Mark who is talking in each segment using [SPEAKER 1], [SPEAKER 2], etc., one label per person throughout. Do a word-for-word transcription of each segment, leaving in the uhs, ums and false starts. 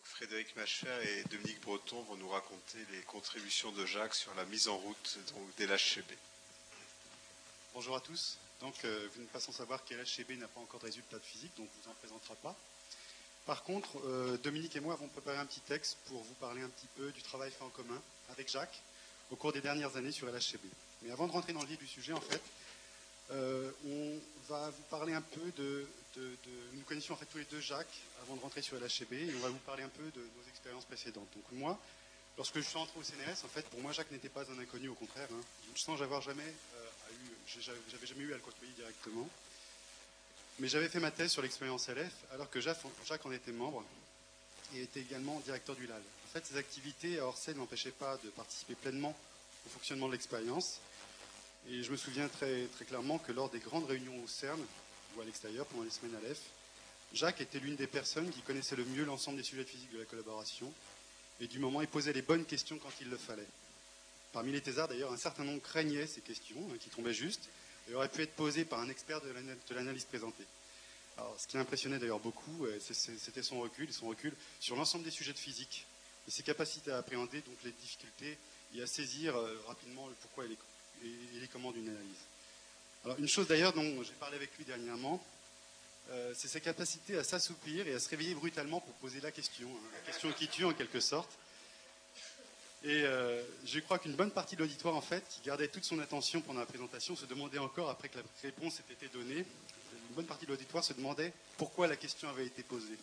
[SPEAKER 1] Frédéric Macher et Dominique Breton vont nous raconter les contributions de Jacques sur la mise en route donc, des H C B.
[SPEAKER 2] Bonjour à tous. Donc, euh, vous n'êtes pas sans savoir que l'H C B n'a pas encore de résultats de physique, donc on ne vous en présentera pas. Par contre, euh, Dominique et moi avons préparé un petit texte pour vous parler un petit peu du travail fait en commun avec Jacques au cours des dernières années sur l'H C B. Mais avant de rentrer dans le vif du sujet, en fait, euh, on va vous parler un peu de, de, de... Nous connaissions en fait tous les deux Jacques avant de rentrer sur l'H C B et on va vous parler un peu de nos expériences précédentes. Donc moi, lorsque je suis entré au C N R S, en fait, pour moi, Jacques n'était pas un inconnu, au contraire. Hein, sans avoir jamais euh, eu, j'avais jamais eu à le côtoyer directement. Mais j'avais fait ma thèse sur l'expérience L F, alors que Jacques, Jacques en était membre et était également directeur du L A L. En fait, ses activités à Orsay ne l'empêchaient pas de participer pleinement au fonctionnement de l'expérience. Et je me souviens très, très clairement que lors des grandes réunions au CERN, ou à l'extérieur, pendant les semaines à l'E F, Jacques était l'une des personnes qui connaissait le mieux l'ensemble des sujets de physique de la collaboration, et du moment, il posait les bonnes questions quand il le fallait. Parmi les thésards, d'ailleurs, un certain nombre craignaient ces questions, hein, qui tombaient justes, et auraient pu être posées par un expert de l'analyse présentée. Alors, ce qui impressionnait d'ailleurs beaucoup, c'était son recul, son recul sur l'ensemble des sujets de physique, et ses capacités à appréhender donc, les difficultés et à saisir euh, rapidement le pourquoi et les, et les comment d'une analyse. Alors, une chose d'ailleurs dont j'ai parlé avec lui dernièrement, euh, c'est sa capacité à s'assouplir et à se réveiller brutalement pour poser la question, hein, la question qui tue en quelque sorte. Et euh, je crois qu'une bonne partie de l'auditoire, en fait, qui gardait toute son attention pendant la présentation, se demandait encore, après que la réponse ait été donnée, une bonne partie de l'auditoire se demandait pourquoi la question avait été posée.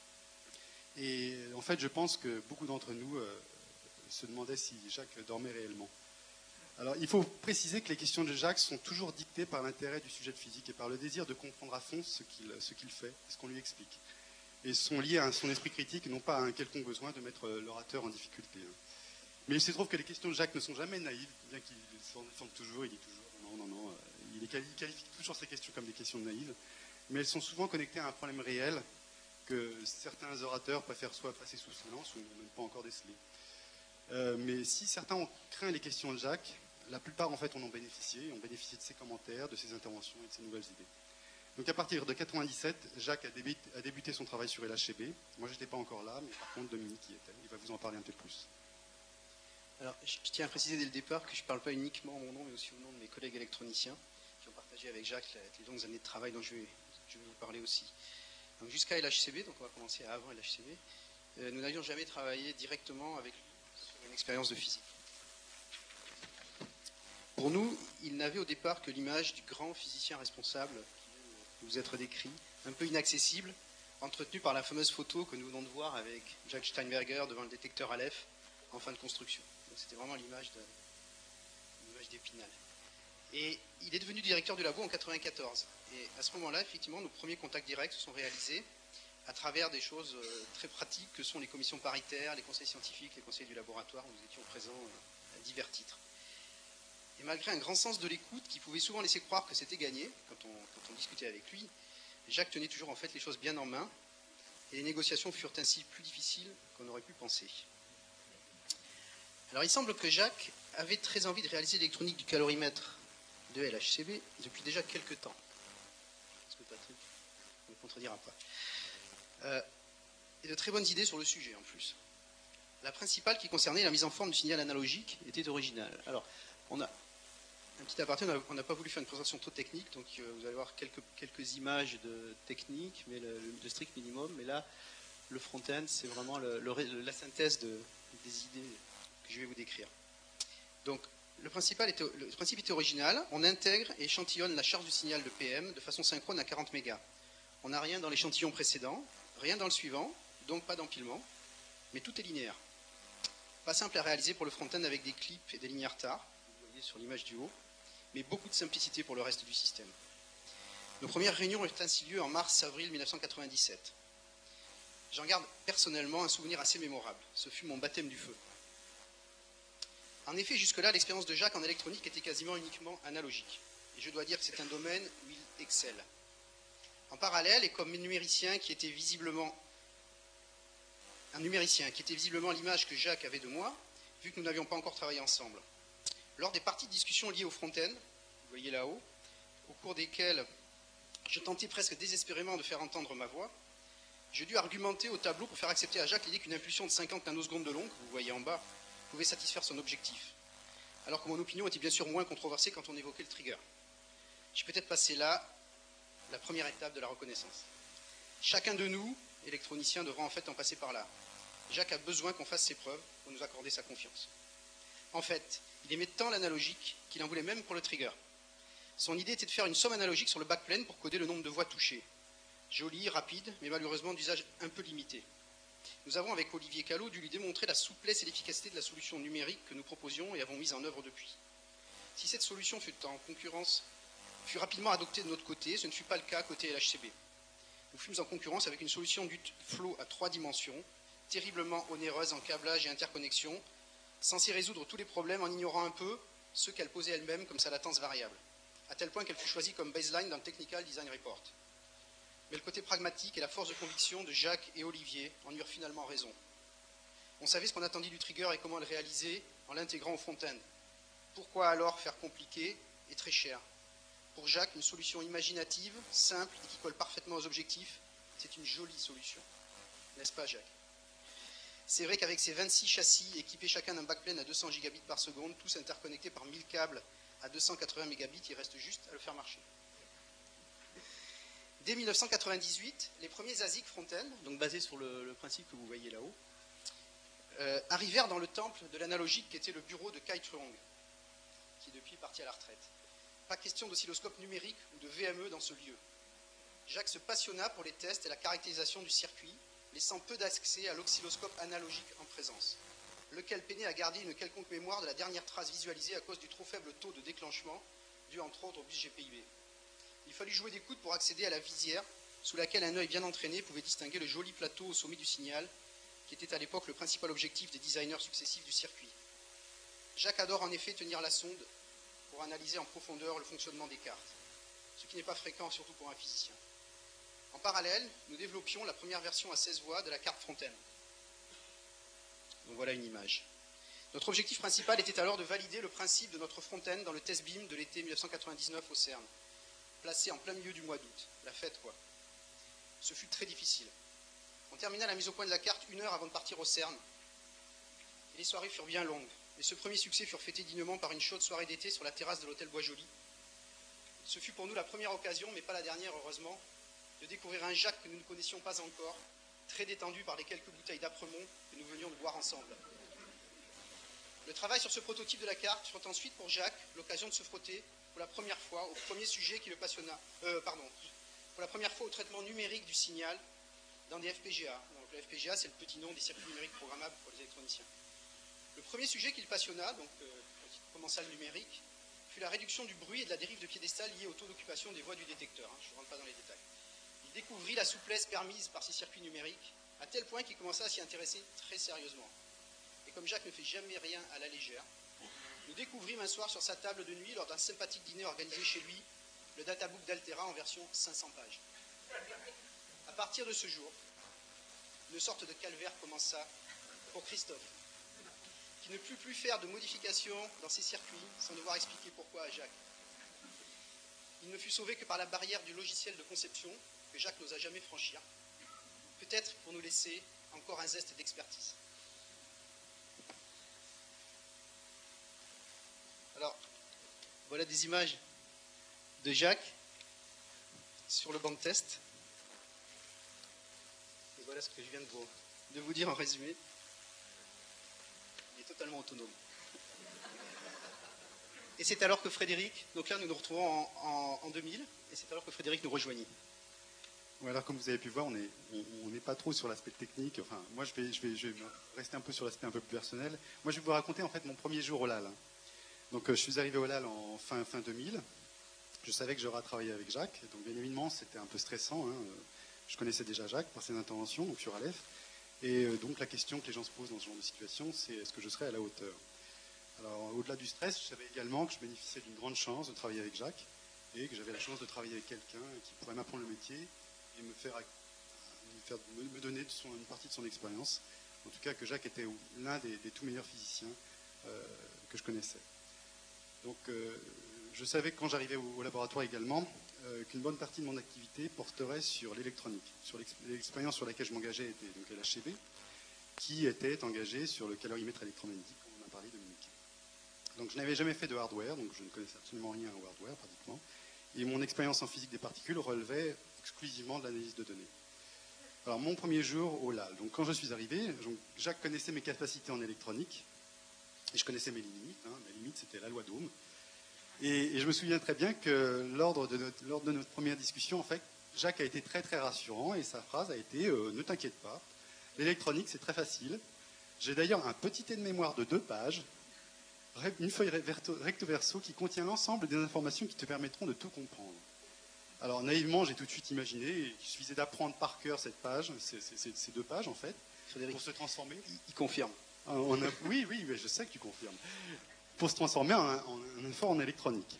[SPEAKER 2] Et en fait, je pense que beaucoup d'entre nous euh, se demandaient si Jacques dormait réellement. Alors, il faut préciser que les questions de Jacques sont toujours dictées par l'intérêt du sujet de physique et par le désir de comprendre à fond ce qu'il ce qu'il fait, ce qu'on lui explique. Et sont liées à son esprit critique, non pas à un quelconque besoin de mettre l'orateur en difficulté. Mais il se trouve que les questions de Jacques ne sont jamais naïves, bien qu'il s'en défende toujours, il dit toujours non, non, non. Il qualifie toujours ces questions comme des questions naïves, mais elles sont souvent connectées à un problème réel que certains orateurs préfèrent soit passer sous silence ou même pas encore déceler. Euh, mais si certains ont craint les questions de Jacques, la plupart en fait en ont bénéficié, ont bénéficié de ses commentaires, de ses interventions et de ses nouvelles idées. Donc à partir de mille neuf cent quatre-vingt-dix-sept, Jacques a débuté, a débuté son travail sur l'H C B. Moi je n'étais pas encore là, mais par contre Dominique y était. Il va vous en parler un peu plus.
[SPEAKER 3] Alors, je tiens à préciser dès le départ que je ne parle pas uniquement en mon nom, mais aussi au nom de mes collègues électroniciens qui ont partagé avec Jacques les longues années de travail dont je vais, je vais vous parler aussi. Donc, jusqu'à L H C B, donc on va commencer avant L H C B, euh, nous n'avions jamais travaillé directement avec lui sur une expérience de physique. Pour nous, il n'avait au départ que l'image du grand physicien responsable qui vous être décrit, un peu inaccessible, entretenu par la fameuse photo que nous venons de voir avec Jacques Steinberger devant le détecteur Aleph en fin de construction. C'était vraiment l'image d'Épinal. Et il est devenu directeur du labo en mille neuf cent quatre-vingt-quatorze. Et à ce moment-là, effectivement, nos premiers contacts directs se sont réalisés à travers des choses très pratiques que sont les commissions paritaires, les conseils scientifiques, les conseils du laboratoire, où nous étions présents à divers titres. Et malgré un grand sens de l'écoute qui pouvait souvent laisser croire que c'était gagné, quand on, quand on discutait avec lui, Jacques tenait toujours en fait les choses bien en main, et les négociations furent ainsi plus difficiles qu'on aurait pu penser. Alors il semble que Jacques avait très envie de réaliser l'électronique du calorimètre de L H C B depuis déjà quelques temps. Est-ce que Patrick ne me contredira pas. Euh, et de très bonnes idées sur le sujet en plus. La principale qui concernait la mise en forme du signal analogique était originale. Alors, on a un petit aparté, on n'a pas voulu faire une présentation trop technique, donc euh, vous allez voir quelques, quelques images de technique, mais le, le strict minimum. Mais là, le front-end, c'est vraiment le, le, la synthèse de, des idées que je vais vous décrire. Donc, le, principal était, le principe était original. On intègre et échantillonne la charge du signal de P M de façon synchrone à quarante mégas. On n'a rien dans l'échantillon précédent, rien dans le suivant, donc pas d'empilement, mais tout est linéaire. Pas simple à réaliser pour le front-end avec des clips et des lignes retard, vous voyez sur l'image du haut, mais beaucoup de simplicité pour le reste du système. Nos premières réunions ont ainsi lieu en mars-avril mille neuf cent quatre-vingt-dix-sept. J'en garde personnellement un souvenir assez mémorable. Ce fut mon baptême du feu. En effet, jusque-là, l'expérience de Jacques en électronique était quasiment uniquement analogique. Et je dois dire que c'est un domaine où il excelle. En parallèle, et comme numéricien qui était visiblement un numéricien qui était visiblement l'image que Jacques avait de moi, vu que nous n'avions pas encore travaillé ensemble. Lors des parties de discussion liées au front-end, vous voyez là-haut, au cours desquelles je tentais presque désespérément de faire entendre ma voix, J'ai dû argumenter au tableau pour faire accepter à Jacques l'idée qu'une impulsion de cinquante nanosecondes de long, que vous voyez en bas, pouvait satisfaire son objectif. Alors que mon opinion était bien sûr moins controversée quand on évoquait le trigger. J'ai peut-être passé là la première étape de la reconnaissance. Chacun de nous, électroniciens, devra en fait en passer par là. Jacques a besoin qu'on fasse ses preuves pour nous accorder sa confiance. En fait, il aimait tant l'analogique qu'il en voulait même pour le trigger. Son idée était de faire une somme analogique sur le backplane pour coder le nombre de voix touchées. Joli, rapide, mais malheureusement d'usage un peu limité. Nous avons, avec Olivier Callot, dû lui démontrer la souplesse et l'efficacité de la solution numérique que nous proposions et avons mise en œuvre depuis. Si cette solution fut en concurrence, fut rapidement adoptée de notre côté, ce ne fut pas le cas côté L H C B. Nous fûmes en concurrence avec une solution du flow à trois dimensions, terriblement onéreuse en câblage et interconnexion, censée résoudre tous les problèmes en ignorant un peu ceux qu'elle posait elle-même comme sa latence variable, à tel point qu'elle fut choisie comme baseline dans le Technical Design Report. Mais le côté pragmatique et la force de conviction de Jacques et Olivier en eurent finalement raison. On savait ce qu'on attendait du trigger et comment le réaliser en l'intégrant au front-end. Pourquoi alors faire compliqué et très cher? Pour Jacques, une solution imaginative, simple et qui colle parfaitement aux objectifs, c'est une jolie solution. N'est-ce pas, Jacques? C'est vrai qu'avec ces vingt-six châssis équipés chacun d'un backplane à deux cents gigabits par seconde, tous interconnectés par mille câbles à deux cent quatre-vingts mégabits, il reste juste à le faire marcher. Dès mille neuf cent quatre-vingt-dix-huit, les premiers A S I C front-end, donc basés sur le, le principe que vous voyez là-haut, euh, arrivèrent dans le temple de l'analogique qui était le bureau de Kai Truong, qui est depuis parti à la retraite. Pas question d'oscilloscope numérique ou de V M E dans ce lieu. Jacques se passionna pour les tests et la caractérisation du circuit, laissant peu d'accès à l'oscilloscope analogique en présence, lequel peinait à garder une quelconque mémoire de la dernière trace visualisée à cause du trop faible taux de déclenchement, dû entre autres au bus G P I B. Il fallut jouer des coudes pour accéder à la visière, sous laquelle un œil bien entraîné pouvait distinguer le joli plateau au sommet du signal, qui était à l'époque le principal objectif des designers successifs du circuit. Jacques adore en effet tenir la sonde pour analyser en profondeur le fonctionnement des cartes, ce qui n'est pas fréquent surtout pour un physicien. En parallèle, nous développions la première version à seize voix de la carte front-end. Donc voilà une image. Notre objectif principal était alors de valider le principe de notre front-end dans le test B I M de l'été mille neuf cent quatre-vingt-dix-neuf au CERN, placé en plein milieu du mois d'août, la fête quoi. Ce fut très difficile. On termina la mise au point de la carte une heure avant de partir au CERN. Et les soirées furent bien longues. Et ce premier succès fut fêté dignement par une chaude soirée d'été sur la terrasse de l'hôtel Bois-Joli. Ce fut pour nous la première occasion, mais pas la dernière heureusement, de découvrir un Jacques que nous ne connaissions pas encore, très détendu par les quelques bouteilles d'Apremont que nous venions de boire ensemble. Le travail sur ce prototype de la carte fut ensuite pour Jacques l'occasion de se frotter pour la première fois au premier sujet qui le passionna, euh, pardon, pour la première fois au traitement numérique du signal dans des F P G A. Donc le F P G A, c'est le petit nom des circuits numériques programmables pour les électroniciens. Le premier sujet qui le passionna, donc euh, commensal numérique, fut la réduction du bruit et de la dérive de piédestal liée au taux d'occupation des voies du détecteur. Hein, je ne rentre pas dans les détails. Il découvrit la souplesse permise par ces circuits numériques, à tel point qu'il commença à s'y intéresser très sérieusement. Et comme Jacques ne fait jamais rien à la légère, nous découvrîmes un soir sur sa table de nuit, lors d'un sympathique dîner organisé chez lui, le databook d'Altera en version cinq cents pages. À partir de ce jour, une sorte de calvaire commença pour Christophe, qui ne put plus faire de modifications dans ses circuits sans devoir expliquer pourquoi à Jacques. Il ne fut sauvé que par la barrière du logiciel de conception que Jacques n'osa jamais franchir, peut-être pour nous laisser encore un zeste d'expertise. Alors, voilà des images de Jacques sur le banc de test. Et voilà ce que je viens de vous, de vous dire en résumé. Il est totalement autonome. Et c'est alors que Frédéric, donc là nous nous retrouvons en, en, en deux mille, et c'est alors que Frédéric nous rejoignit.
[SPEAKER 2] Ouais, alors comme vous avez pu voir, on n'est on, on pas trop sur l'aspect technique. Enfin, moi je vais, je, vais, je vais rester un peu sur l'aspect un peu plus personnel. Moi je vais vous raconter en fait mon premier jour au L A L. Donc euh, je suis arrivé au L A L en fin, fin deux mille. Je savais que j'aurais travaillé avec Jacques. Donc bien évidemment c'était un peu stressant. Hein. Je connaissais déjà Jacques par ses interventions, donc sur Aleph. Et euh, donc la question que les gens se posent dans ce genre de situation, c'est est-ce que je serai à la hauteur? Alors au-delà du stress, je savais également que je bénéficiais d'une grande chance de travailler avec Jacques et que j'avais la chance de travailler avec quelqu'un qui pourrait m'apprendre le métier et me faire, me, faire, me donner de son, une partie de son expérience. En tout cas que Jacques était l'un des, des tout meilleurs physiciens euh, que je connaissais. Donc euh, je savais quand j'arrivais au, au laboratoire également euh, qu'une bonne partie de mon activité porterait sur l'électronique. Sur l'expérience sur laquelle je m'engageais était donc L H C B, qui était engagée sur le calorimètre électromagnétique, comme on a parlé Dominique. Donc je n'avais jamais fait de hardware, donc je ne connaissais absolument rien au hardware pratiquement. Et mon expérience en physique des particules relevait exclusivement de l'analyse de données. Alors mon premier jour au L A L, donc quand je suis arrivé, donc, Jacques connaissait mes capacités en électronique, et je connaissais mes limites. Hein. Ma limite, c'était la loi d'Ohm. Et, et je me souviens très bien que lors de, notre, lors de notre première discussion, en fait, Jacques a été très très rassurant, et sa phrase a été euh, « Ne t'inquiète pas, l'électronique c'est très facile. J'ai d'ailleurs un petit aide-mémoire de deux pages, une feuille recto verso qui contient l'ensemble des informations qui te permettront de tout comprendre. » Alors naïvement, j'ai tout de suite imaginé, il suffisait d'apprendre par cœur cette page, ces, ces, ces deux pages en fait,
[SPEAKER 3] Frédéric,
[SPEAKER 2] pour se transformer.
[SPEAKER 3] Il, il confirme.
[SPEAKER 2] En, en, oui, oui, je sais que tu confirmes. Pour se transformer en, en, en un fort en électronique.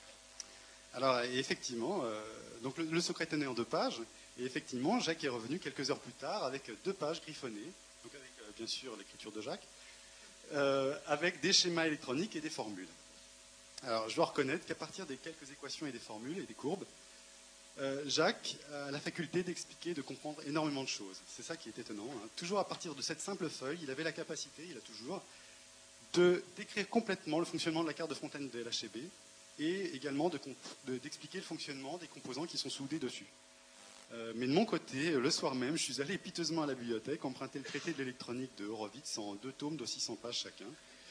[SPEAKER 2] Alors effectivement, euh, donc le, le secret tenait en deux pages, et effectivement, Jacques est revenu quelques heures plus tard avec deux pages griffonnées, donc avec euh, bien sûr l'écriture de Jacques, euh, avec des schémas électroniques et des formules. Alors je dois reconnaître qu'à partir des quelques équations et des formules et des courbes, Euh, Jacques a la faculté d'expliquer, de comprendre énormément de choses. C'est ça qui est étonnant. Hein. Toujours à partir de cette simple feuille, il avait la capacité, il a toujours, de décrire complètement le fonctionnement de la carte de Fontaine de L H C B et également de, de, d'expliquer le fonctionnement des composants qui sont soudés dessus. Euh, mais de mon côté, le soir même, je suis allé piteusement à la bibliothèque, emprunter le traité de l'électronique de Horowitz en deux tomes de six cents pages chacun.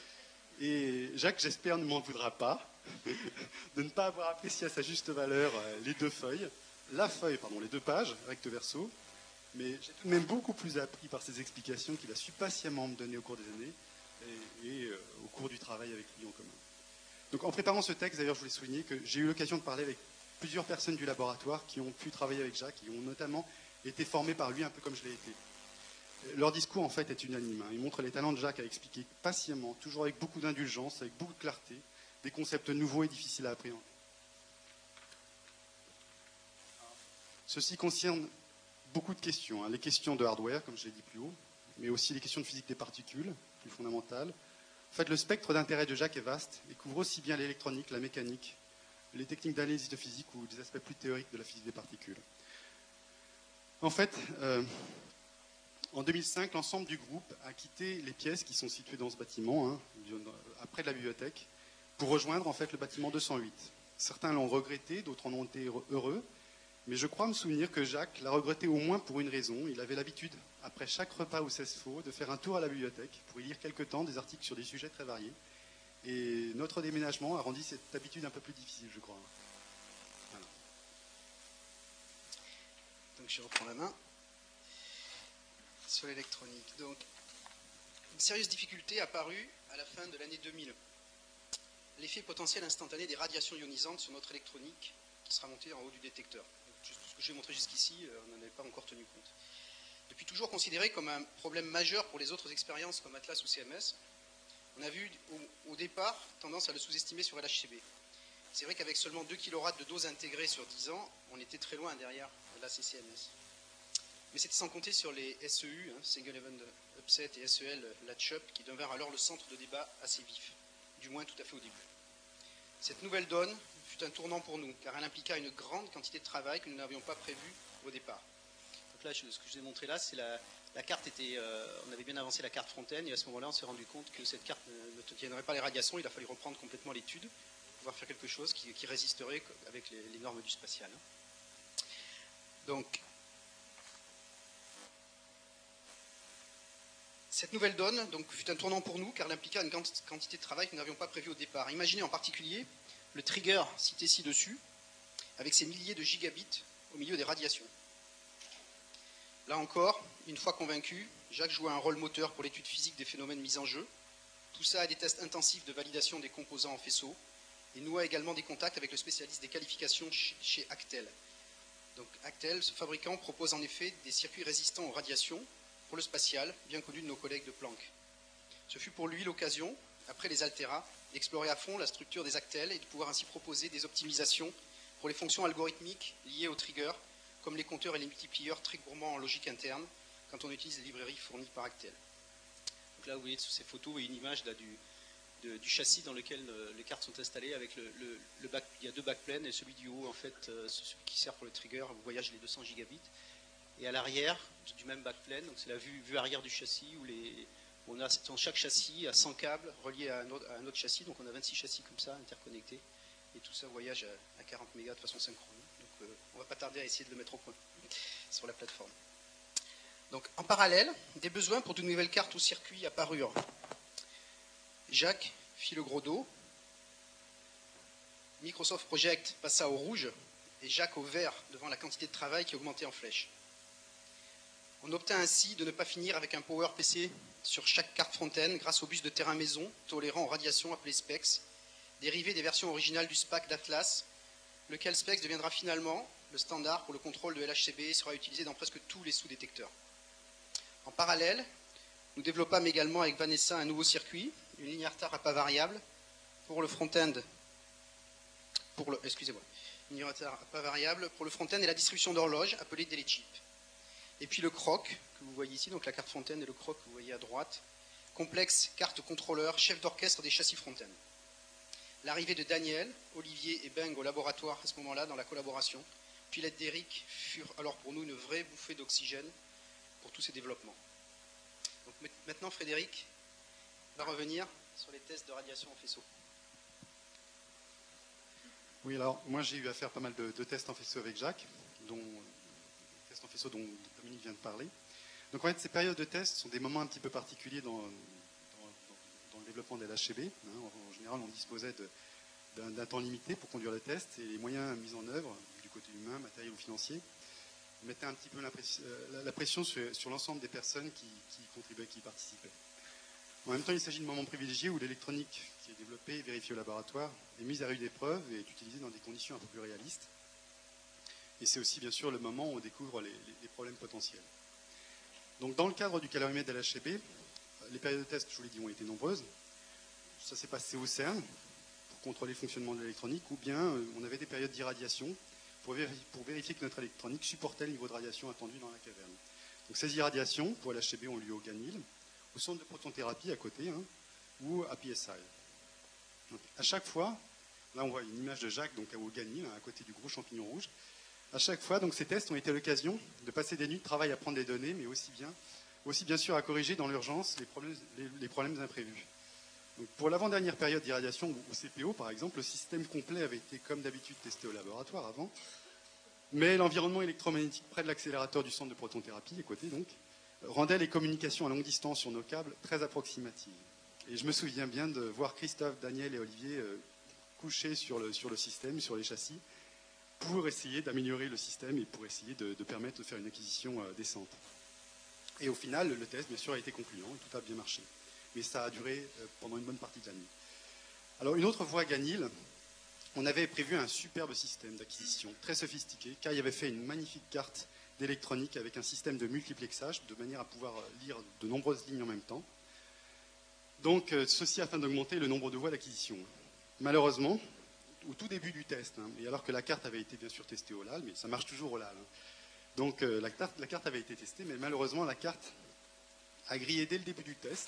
[SPEAKER 2] Et Jacques, j'espère, ne m'en voudra pas de ne pas avoir apprécié à sa juste valeur les deux feuilles, la feuille, pardon, les deux pages, recto verso, mais j'ai tout de même beaucoup plus appris par ses explications qu'il a su patiemment me donner au cours des années et, et euh, au cours du travail avec lui en commun. Donc en préparant ce texte, d'ailleurs, je voulais souligner que j'ai eu l'occasion de parler avec plusieurs personnes du laboratoire qui ont pu travailler avec Jacques et ont notamment été formées par lui, un peu comme je l'ai été. Leur discours, en fait, est unanime. Hein. Il montre les talents de Jacques à expliquer patiemment, toujours avec beaucoup d'indulgence, avec beaucoup de clarté, des concepts nouveaux et difficiles à appréhender. Ceci concerne beaucoup de questions. Hein. Les questions de hardware, comme je l'ai dit plus haut, mais aussi les questions de physique des particules, plus fondamentales. En fait, le spectre d'intérêt de Jacques est vaste et couvre aussi bien l'électronique, la mécanique, les techniques d'analyse de physique ou des aspects plus théoriques de la physique des particules. En fait, euh, en deux mille cinq, l'ensemble du groupe a quitté les pièces qui sont situées dans ce bâtiment, hein, après de la bibliothèque, pour rejoindre en fait le bâtiment deux cent huit. Certains l'ont regretté, d'autres en ont été heureux, mais je crois me souvenir que Jacques l'a regretté au moins pour une raison. Il avait l'habitude, après chaque repas au C E S F O, de faire un tour à la bibliothèque pour y lire quelque temps des articles sur des sujets très variés. Et notre déménagement a rendu cette habitude un peu plus difficile, je crois. Voilà.
[SPEAKER 3] Donc je reprends la main. Sur l'électronique. Donc, une sérieuse difficulté apparue à la fin de l'année deux mille. L'effet potentiel instantané des radiations ionisantes sur notre électronique qui sera monté en haut du détecteur. Donc, ce que j'ai montré jusqu'ici, on n'en avait pas encore tenu compte. Depuis toujours considéré comme un problème majeur pour les autres expériences comme Atlas ou C M S, on a vu au, au départ tendance à le sous-estimer sur L H C B. C'est vrai qu'avec seulement deux kilorats de dose intégrée sur dix ans, on était très loin derrière la C C M S. Mais c'était sans compter sur les S E U, hein, Single Event Upset et S E L Latch-Up, qui devinrent alors le centre de débat assez vif, du moins tout à fait au début. Cette nouvelle donne fut un tournant pour nous, car elle impliqua une grande quantité de travail que nous n'avions pas prévu au départ. Donc là, ce que je vous ai montré là, c'est la, la carte était, euh, on avait bien avancé la carte Fontaine, et à ce moment-là, on s'est rendu compte que cette carte ne, ne tiendrait pas les radiations. Il a fallu reprendre complètement l'étude, pouvoir faire quelque chose qui, qui résisterait avec les, les normes du spatial. Donc, cette nouvelle donne donc, fut un tournant pour nous, car elle impliqua une quantité de travail que nous n'avions pas prévue au départ. Imaginez en particulier le trigger cité ci-dessus, avec ses milliers de gigabits au milieu des radiations. Là encore, une fois convaincu, Jacques jouait un rôle moteur pour l'étude physique des phénomènes mis en jeu, poussa à des tests intensifs de validation des composants en faisceau, et noua également des contacts avec le spécialiste des qualifications chez Actel. Donc Actel, ce fabricant, propose en effet des circuits résistants aux radiations, pour le spatial, bien connu de nos collègues de Planck. Ce fut pour lui l'occasion, après les Altera, d'explorer à fond la structure des Actel et de pouvoir ainsi proposer des optimisations pour les fonctions algorithmiques liées au trigger, comme les compteurs et les multiplieurs très gourmands en logique interne, quand on utilise les librairies fournies par Actel. Donc là, vous voyez sous ces photos, vous voyez une image là, du, de, du châssis dans lequel euh, les cartes sont installées. Avec le, le, le back, il y a deux backplanes et celui du haut, en fait, euh, celui qui sert pour le trigger, vous voyagez les deux cents gigabits. Et à l'arrière du même backplane, donc c'est la vue, vue arrière du châssis où les, on a dans chaque châssis à cent câbles reliés à un, autre, à un autre châssis. Donc on a vingt-six châssis comme ça interconnectés. Et tout ça voyage à, à quarante mégas de façon synchrone. Donc euh, on ne va pas tarder à essayer de le mettre au point sur la plateforme. Donc en parallèle, des besoins pour de nouvelles cartes ou circuits apparurent. Jacques fit le gros dos. Microsoft Project passa au rouge et Jacques au vert devant la quantité de travail qui augmentait en flèche. On obtint ainsi de ne pas finir avec un Power P C sur chaque carte front-end grâce au bus de terrain maison tolérant aux radiations appelé SPEX, dérivé des versions originales du SPAC d'Atlas, lequel SPEX deviendra finalement le standard pour le contrôle de L H C B et sera utilisé dans presque tous les sous-détecteurs. En parallèle, nous développâmes également avec Vanessa un nouveau circuit, une ligne retard à pas variable pour le front-end, pour le, excusez-moi, une ligne retard à pas variable pour le front-end et la distribution d'horloges appelée Daily Chip. Et puis le croc que vous voyez ici, donc la carte front-end et le croc que vous voyez à droite, complexe carte contrôleur, chef d'orchestre des châssis front-end. L'arrivée de Daniel, Olivier et Beng au laboratoire à ce moment-là dans la collaboration, puis l'aide d'Eric furent alors pour nous une vraie bouffée d'oxygène pour tous ces développements. Donc maintenant Frédéric va revenir sur les tests de radiation en faisceau.
[SPEAKER 2] Oui, alors moi j'ai eu à faire pas mal de, de tests en faisceau avec Jacques, dont tests en faisceau dont Dominique vient de parler. Donc en fait, ces périodes de tests sont des moments un petit peu particuliers dans, dans, dans le développement des L H C B. Hein. En, en général, on disposait d'un, d'un temps limité pour conduire le test et les moyens mis en œuvre, du côté humain, matériel ou financier, mettaient un petit peu la, la pression sur, sur l'ensemble des personnes qui, qui contribuaient, qui participaient. En même temps, il s'agit de moments privilégiés où l'électronique qui est développée et vérifiée au laboratoire est mise à rude épreuve et est utilisée dans des conditions un peu plus réalistes. Et c'est aussi, bien sûr, le moment où on découvre les, les problèmes potentiels. Donc, dans le cadre du calorimètre de L H C B, les périodes de test, je vous l'ai dit, ont été nombreuses. Ça s'est passé au CERN pour contrôler le fonctionnement de l'électronique, ou bien euh, on avait des périodes d'irradiation pour, vérifier, pour vérifier que notre électronique supportait le niveau de radiation attendu dans la caverne. Donc, ces irradiations pour L H C B ont lieu au Ganil, au centre de protonthérapie à côté, hein, ou à P S I. Donc, à chaque fois, là on voit une image de Jacques donc, au Ganil, hein, à côté du gros champignon rouge. À chaque fois, donc, ces tests ont été l'occasion de passer des nuits de travail à prendre des données, mais aussi bien, aussi bien sûr à corriger dans l'urgence les problèmes, les, les problèmes imprévus. Donc, pour l'avant-dernière période d'irradiation au C P O, par exemple, le système complet avait été, comme d'habitude, testé au laboratoire avant, mais l'environnement électromagnétique près de l'accélérateur du centre de protonthérapie, à côté donc, rendait les communications à longue distance sur nos câbles très approximatives. Et je me souviens bien de voir Christophe, Daniel et Olivier euh, couchés sur le, sur le système, sur les châssis, pour essayer d'améliorer le système et pour essayer de, de permettre de faire une acquisition euh, décente. Et au final, le test, bien sûr, a été concluant et tout a bien marché. Mais ça a duré euh, pendant une bonne partie de la nuit. Alors, une autre voie Ganil, on avait prévu un superbe système d'acquisition, très sophistiqué, car il avait fait une magnifique carte d'électronique avec un système de multiplexage, de manière à pouvoir lire de nombreuses lignes en même temps. Donc, euh, ceci afin d'augmenter le nombre de voies d'acquisition. Malheureusement, au tout début du test, hein, et alors que la carte avait été bien sûr testée au L A L, mais ça marche toujours au L A L. Hein. Donc euh, la, carte, la carte avait été testée, mais malheureusement la carte a grillé dès le début du test.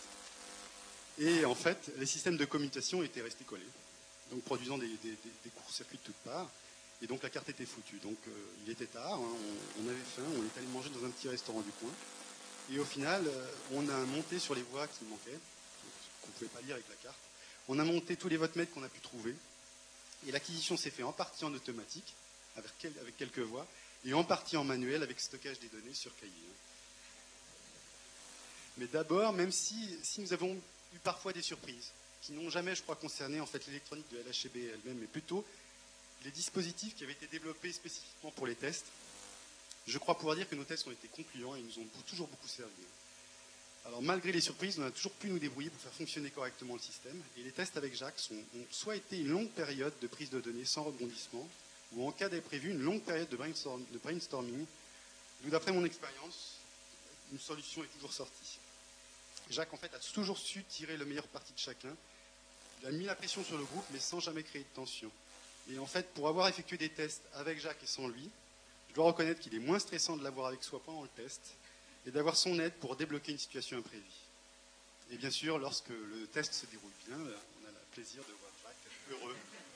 [SPEAKER 2] Et en fait, les systèmes de commutation étaient restés collés, donc produisant des, des, des courts-circuits de toutes parts. Et donc la carte était foutue. Donc euh, il était tard, hein, on, on avait faim, on est allé manger dans un petit restaurant du coin. Et au final, euh, on a monté sur les voies qui manquaient, qu'on ne pouvait pas lire avec la carte. On a monté tous les voltmètres qu'on a pu trouver. Et l'acquisition s'est faite en partie en automatique, avec, quel, avec quelques voies, et en partie en manuel, avec stockage des données sur cahier. Mais d'abord, même si, si nous avons eu parfois des surprises, qui n'ont jamais, je crois, concerné en fait, l'électronique de L H C B elle-même, mais plutôt les dispositifs qui avaient été développés spécifiquement pour les tests, je crois pouvoir dire que nos tests ont été concluants et nous ont toujours beaucoup servi. Alors, malgré les surprises, on a toujours pu nous débrouiller pour faire fonctionner correctement le système. Et les tests avec Jacques sont, ont soit été une longue période de prise de données sans rebondissement, ou en cas d'imprévu, une longue période de, brainstorm, de brainstorming, d'où, d'après mon expérience, une solution est toujours sortie. Jacques, en fait, a toujours su tirer le meilleur parti de chacun. Il a mis la pression sur le groupe, mais sans jamais créer de tension. Et en fait, pour avoir effectué des tests avec Jacques et sans lui, je dois reconnaître qu'il est moins stressant de l'avoir avec soi pendant le test, et d'avoir son aide pour débloquer une situation imprévue. Et bien sûr, lorsque le test se déroule bien, on a plaisir de voir Jacques heureux.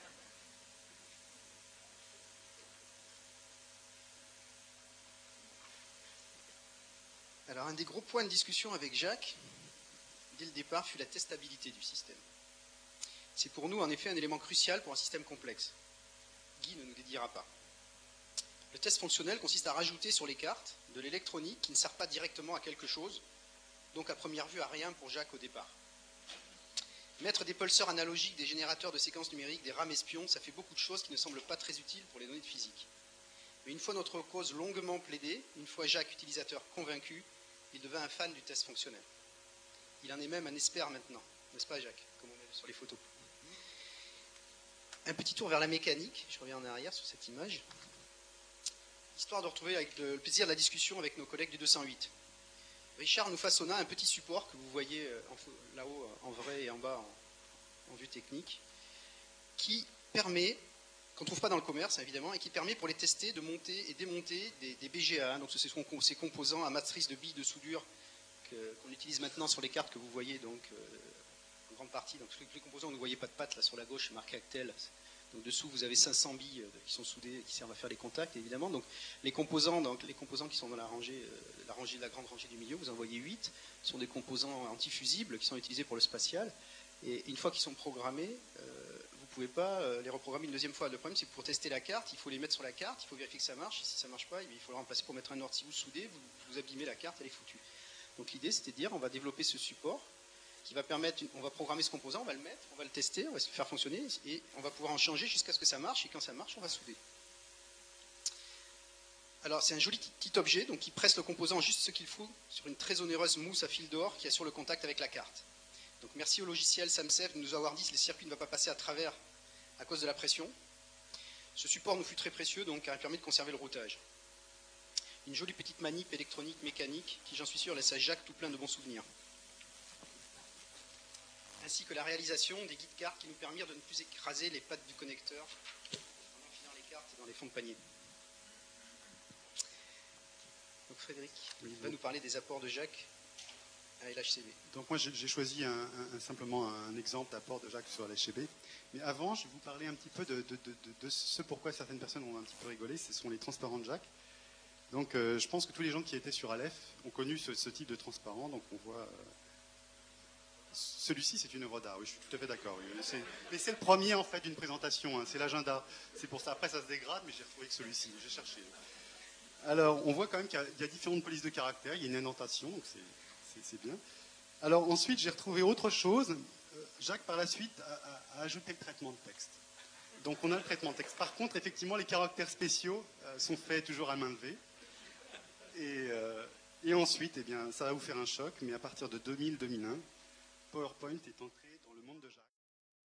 [SPEAKER 3] Alors, un des gros points de discussion avec Jacques, dès le départ, fut la testabilité du système. C'est pour nous, en effet, un élément crucial pour un système complexe. Guy ne nous le dira pas. Le test fonctionnel consiste à rajouter sur les cartes de l'électronique qui ne sert pas directement à quelque chose, donc à première vue à rien pour Jacques au départ. Mettre des pulseurs analogiques, des générateurs de séquences numériques, des rames espions, ça fait beaucoup de choses qui ne semblent pas très utiles pour les données de physique. Mais une fois notre cause longuement plaidée, une fois Jacques utilisateur convaincu, il devint un fan du test fonctionnel. Il en est même un expert maintenant, n'est-ce pas Jacques, comme on a vu sur les photos. Un petit tour vers la mécanique, je reviens en arrière sur cette image, histoire de retrouver avec le plaisir de la discussion avec nos collègues du deux cent huit. Richard nous façonna un petit support que vous voyez là-haut en vrai et en bas en, en vue technique, qui permet, qu'on ne trouve pas dans le commerce évidemment, et qui permet pour les tester de monter et démonter des, des B G A, donc ce sont ces composants à matrice de billes de soudure que, qu'on utilise maintenant sur les cartes que vous voyez donc euh, en grande partie. Donc tous les composants, vous ne voyez pas de pattes là sur la gauche, c'est marqué Actel. Donc dessous, vous avez cinq cents billes qui sont soudées, qui servent à faire les contacts, évidemment. Donc les composants, donc les composants qui sont dans la rangée, euh, la rangée, la grande rangée du milieu, vous en voyez huit, sont des composants antifusibles qui sont utilisés pour le spatial. Et une fois qu'ils sont programmés, euh, vous ne pouvez pas euh, les reprogrammer une deuxième fois. Le problème, c'est que pour tester la carte, il faut les mettre sur la carte, il faut vérifier que ça marche. Et si ça ne marche pas, il faut le remplacer pour mettre un ordre. Si vous soudez, vous, vous abîmez la carte, elle est foutue. Donc l'idée, c'était de dire, on va développer ce support qui va permettre, on va programmer ce composant, on va le mettre, on va le tester, on va se faire fonctionner, et on va pouvoir en changer jusqu'à ce que ça marche, et quand ça marche, on va souder. Alors, c'est un joli petit objet, donc qui presse le composant juste ce qu'il faut sur une très onéreuse mousse à fil d'or qui assure le contact avec la carte. Donc, merci au logiciel SAMSEF de nous avoir dit que le circuit ne va pas passer à travers à cause de la pression. Ce support nous fut très précieux, donc a permis de conserver le routage. Une jolie petite manip électronique mécanique qui, j'en suis sûr, laisse à Jacques tout plein de bons souvenirs. Ainsi que la réalisation des guides cartes qui nous permirent de ne plus écraser les pattes du connecteur en enfilant les cartes dans les fonds de panier. Donc Frédéric oui, va nous parler des apports de Jacques à L H C B.
[SPEAKER 2] Donc moi j'ai choisi un, un, simplement un exemple d'apport de Jacques sur L H C B. Mais avant, je vais vous parler un petit peu de, de, de, de, de ce pourquoi certaines personnes ont un petit peu rigolé. Ce sont les transparents de Jacques. Donc euh, je pense que tous les gens qui étaient sur Aleph ont connu ce, ce type de transparent. Donc on voit... Euh, Celui-ci, c'est une œuvre d'art, oui, je suis tout à fait d'accord. Oui. Mais c'est le premier, en fait, d'une présentation, hein, c'est l'agenda. C'est pour ça, après, ça se dégrade, mais j'ai retrouvé que celui-ci, j'ai cherché. Alors, on voit quand même qu'il y, y a différentes polices de caractères, il y a une indentation, donc c'est bien. Alors, ensuite, j'ai retrouvé autre chose. Jacques, par la suite, a, a, a ajouté le traitement de texte. Donc, on a le traitement de texte. Par contre, effectivement, les caractères spéciaux euh, sont faits toujours à main levée. Et, euh, et ensuite, eh bien, ça va vous faire un choc, mais à partir de deux mille deux mille un, PowerPoint est entré dans le monde de Jacques.